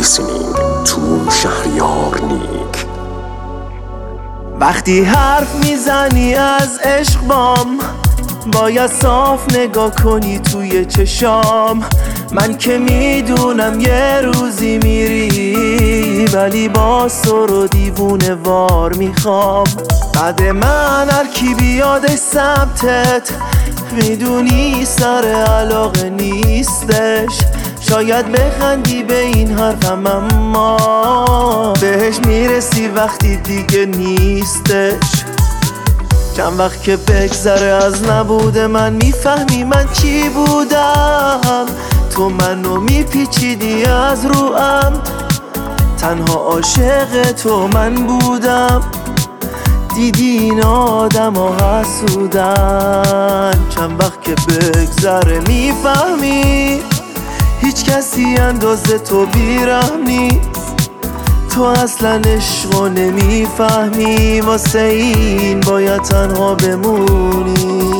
listening to شهریار نیک. وقتی حرف میزنی از عشق بام، باید صاف نگاه کنی توی چشام. من که میدونم یه روزی میری، ولی باز تو رو دیوونه وار میخوام. بعد من هر کی بیادش سمتت، میدونی سر علاقه نیستش. شاید بخندی به این حرفم، اما بهش میرسی وقتی دیگه نیستش. چند وقت که بگذره از نبود من، میفهمی من چی بودم. تو منو میپیچیدی از روام، تنها عاشق تو من بودم. دیدی این آدم ها حسودن. چند وقت که بگذره میفهمی هیچ کسی اندازه تو بیرحم نیست. تو اصلا عشقو نمیفهمی، واسه این باید تنها بمونی.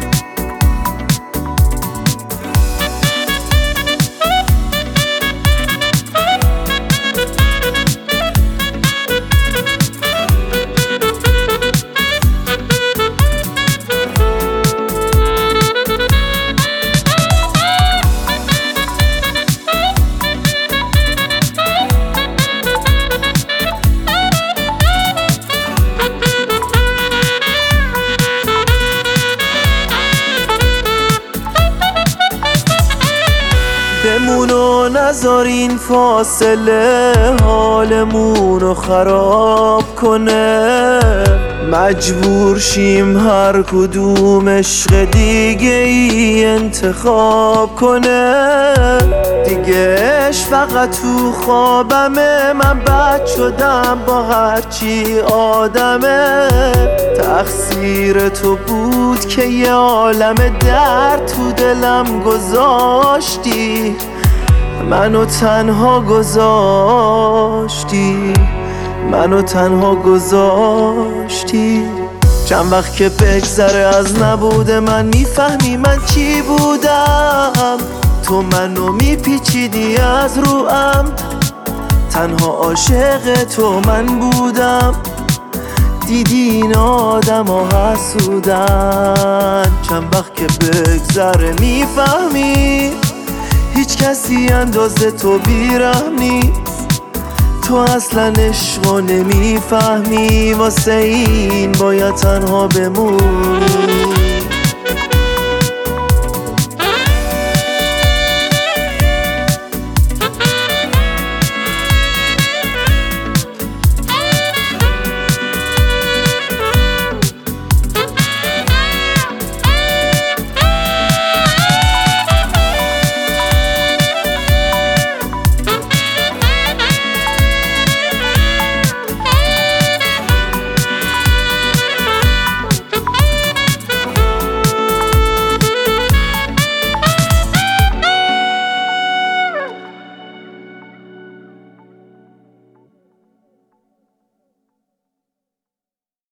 بمون و نذار این فاصله حالمونو خراب کنه. مجبور شیم هر کدوم عشق دیگه ای انتخاب کنه. دیگه عشق فقط تو خوابمه، من بد شدم با هرچی آدمه. تقصیر تو بود که یه عالم درد تو دلم گذاشتی. منو تنها گذاشتی. چند وقت که بگذره از نبود من، میفهمی من چی بودم. تو منو میپیچیدی از روام، تنها عاشق تو من بودم. دیدی این آدم ها حسودن. چند وقت که بگذره میفهمی هیچ کسی اندازه تو بیرحم نیست. تو اصلا عشقو نمیفهمی، واسه این باید تنها بمونی.